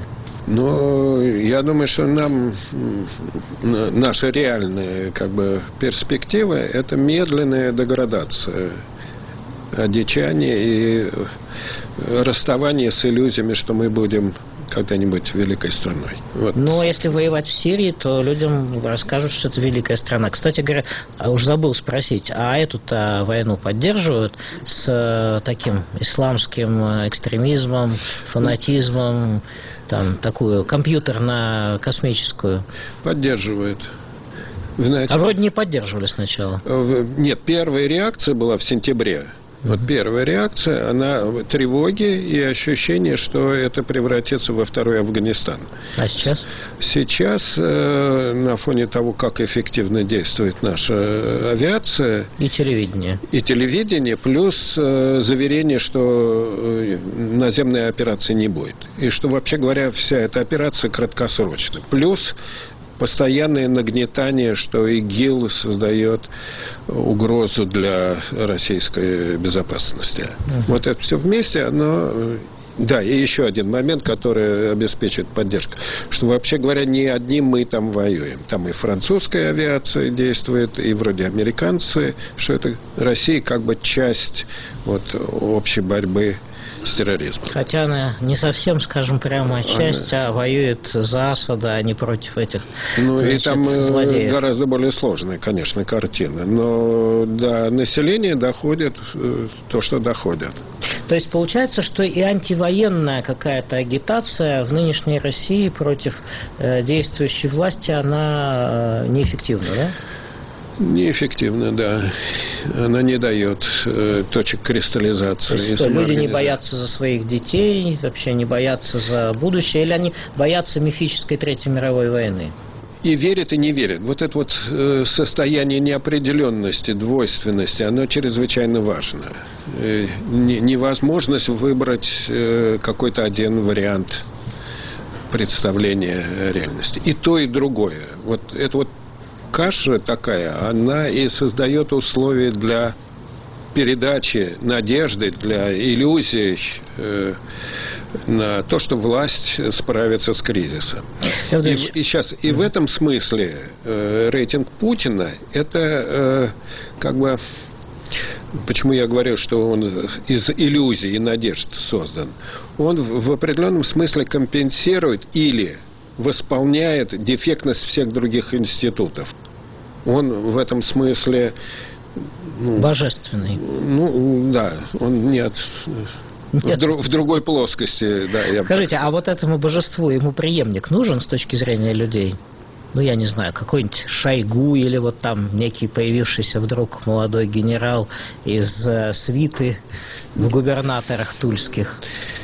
Но я думаю, что нам наша реальная как бы перспектива — это медленная деградация, одичание и расставание с иллюзиями, что мы будем когда-нибудь великой страной. Вот. Но если воевать в Сирии, то людям расскажут, что это великая страна. Кстати говоря, уж забыл спросить, а эту-то войну поддерживают с таким исламским экстремизмом, фанатизмом, там, такую компьютерно-космическую? Поддерживают. Знаете, а вроде не поддерживали сначала. Нет, первая реакция была в сентябре. Вот первая реакция, она тревоги и ощущение, что это превратится во второй Афганистан. А сейчас? Сейчас, э, на фоне того, как эффективно действует наша авиация... И телевидение. И телевидение, плюс э, заверение, что э, наземной операции не будет. И что, вообще говоря, вся эта операция краткосрочна. Плюс постоянное нагнетание, что ИГИЛ создает угрозу для российской безопасности. Uh-huh. Вот это все вместе, оно... Да, и еще один момент, который обеспечивает поддержку, что, вообще говоря, не одним мы там воюем. Там и французская авиация действует, и вроде американцы, что это Россия как бы часть вот, общей борьбы с терроризмом. Хотя она не совсем, скажем прямо, часть, она... а воюет за Асада, а не против этих, ну, значит, и там злодеев. Гораздо более сложная, конечно, картина. Но до населения доходит то, что доходит. То есть получается, что и антивоенная какая-то агитация в нынешней России против э, действующей власти, она э, неэффективна, да? Неэффективно, да. Она не дает э, точек кристаллизации. То есть что, люди не боятся за своих детей, вообще не боятся за будущее, или они боятся мифической Третьей мировой войны? И верят, и не верят. Вот это вот э, состояние неопределенности, двойственности, оно чрезвычайно важно. Э, не, невозможность выбрать э, какой-то один вариант представления реальности. И то, и другое. Вот это вот каша такая, она и создает условия для передачи надежды, для иллюзий э, на то, что власть справится с кризисом. И, и, сейчас, и в этом смысле э, рейтинг Путина это э, как бы... Почему я говорю, что он из иллюзий и надежд создан? Он в определенном смысле компенсирует или восполняет дефектность всех других институтов. Он в этом смысле... Ну, божественный. Ну, да, он нет... В, дру, в другой плоскости, да. Я Скажите, а вот этому божеству ему преемник нужен с точки зрения людей? Ну, я не знаю, какой-нибудь Шойгу или вот там некий появившийся вдруг молодой генерал из э, свиты в губернаторах тульских.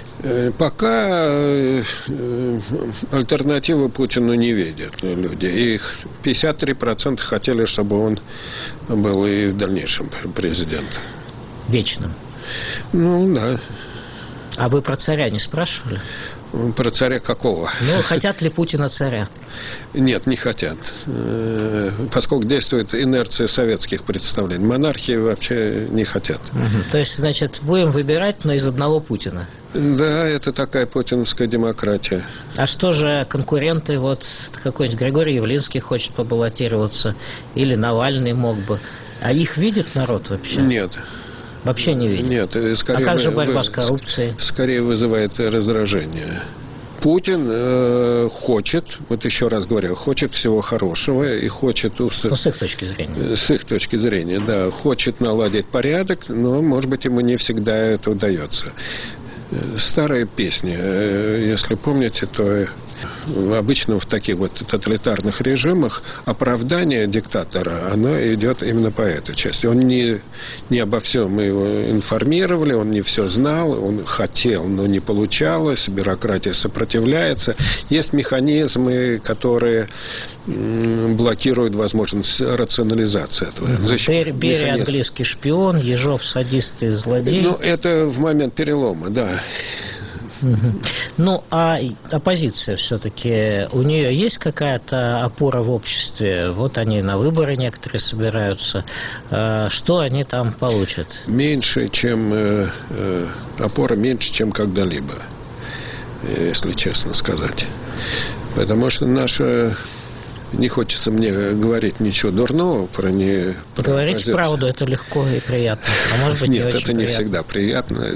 Пока э, альтернативы Путину не видят люди. Их пятьдесят три процента хотели, чтобы он был и в дальнейшем президентом. Вечным? Ну, да. А вы про царя не спрашивали? Про царя какого? Ну, хотят ли Путина царя? Нет, не хотят. Поскольку действует инерция советских представлений. Монархии вообще не хотят. Угу. То есть, значит, будем выбирать, но из одного Путина? Да, это такая путиновская демократия. А что же конкуренты? Вот какой-нибудь Григорий Явлинский хочет побаллотироваться. Или Навальный мог бы. А их видит народ вообще? Нет. Вообще не видит? Нет. Скорее, а как же борьба вы, с коррупцией? Скорее вызывает раздражение. Путин э, хочет, вот еще раз говорю, хочет всего хорошего и хочет... Ну, с их точки зрения. С их точки зрения, да. Хочет наладить порядок, но, может быть, ему не всегда это удается. Старая песня, если помните, то обычно в таких вот тоталитарных режимах оправдание диктатора, оно идет именно по этой части. Он не, не обо всем мы его информировали, он не все знал, он хотел, но не получалось, бюрократия сопротивляется. Есть механизмы, которые блокируют возможность рационализации этого. Берия, Берия английский шпион, Ежов садист и злодей. Ну, это в момент перелома, да. Угу. Ну, а оппозиция все-таки, у нее есть какая-то опора в обществе? Вот они на выборы некоторые собираются. Что они там получат? Меньше, чем опора, меньше, чем когда-либо, если честно сказать. Потому что наша... Не хочется мне говорить ничего дурного про не... Говорить оппозицию. Правду это легко и приятно. А может быть, Нет, не это очень не приятно. всегда приятно.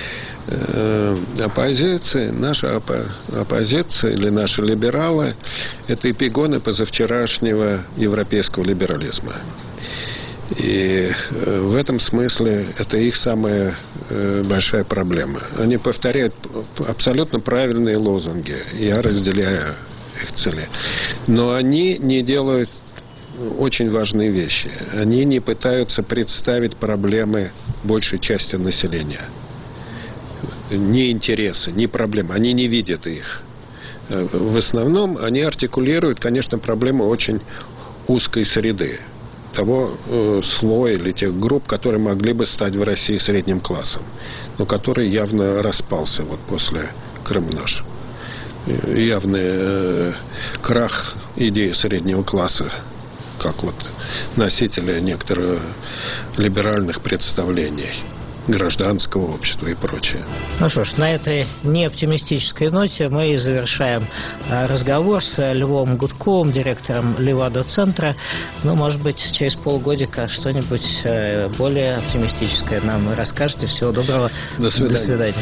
Оппозиция, наша опо- оппозиция или наши либералы – это эпигоны позавчерашнего европейского либерализма. И в этом смысле это их самая большая проблема. Они повторяют абсолютно правильные лозунги. Я разделяю их цели. Но они не делают очень важные вещи. Они не пытаются представить проблемы большей части населения. Не интересы, не проблемы. Они не видят их. В основном они артикулируют, конечно, проблемы очень узкой среды. Того э, слоя или тех групп, которые могли бы стать в России средним классом. Но который явно распался вот после Крым-Наш. Явный э, крах идеи среднего класса, как вот носителя некоторых либеральных представлений гражданского общества и прочее. Ну что ж, на этой неоптимистической ноте мы и завершаем разговор с Львом Гудковым, директором Левада-центра. Ну, может быть, через полгодика что-нибудь более оптимистическое нам расскажете. Всего доброго. До свидания. До свидания.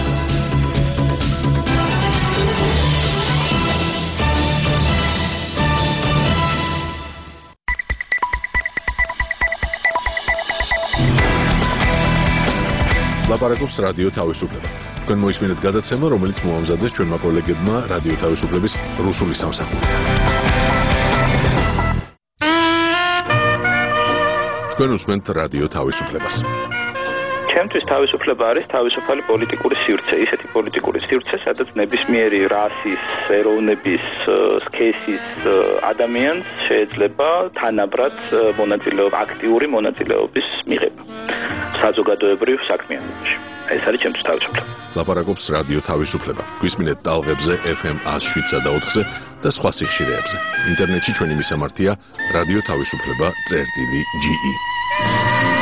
ლაპარაკობს რადიო თავისუფლება. თქვენ მოისმინეთ გადაცემა, რომელიც მოამზადეს ჩვენმა კოლეგებმა რადიო თავისუფლების რუსული სამსახური. თქვენ უსმენთ რადიო თავისუფლებას. ჩემთვის თავისუფლება არის თავისუფალი პოლიტიკური სივრცე, ისეთი პოლიტიკური სივრცე, სადაც ნებისმიერი რასის, ეროვნების, სქესის ადამიანს შეიძლება თანაბრად მონაწილეობა, აქტიური მონაწილეობის მიღება საზოგადოებრივ საქმიანობაში. ეს არის ჩემთვის თავისუფლება. ლაპარაკობს რადიო თავისუფლება. გვისმინეთ ტალღებზე ეფ ემ one oh seven და ოთხზე და სხვა სიხშირეებზე. ინტერნეტში ჩვენი მისამართია radio tavisupleba წერტილი ჯი ი.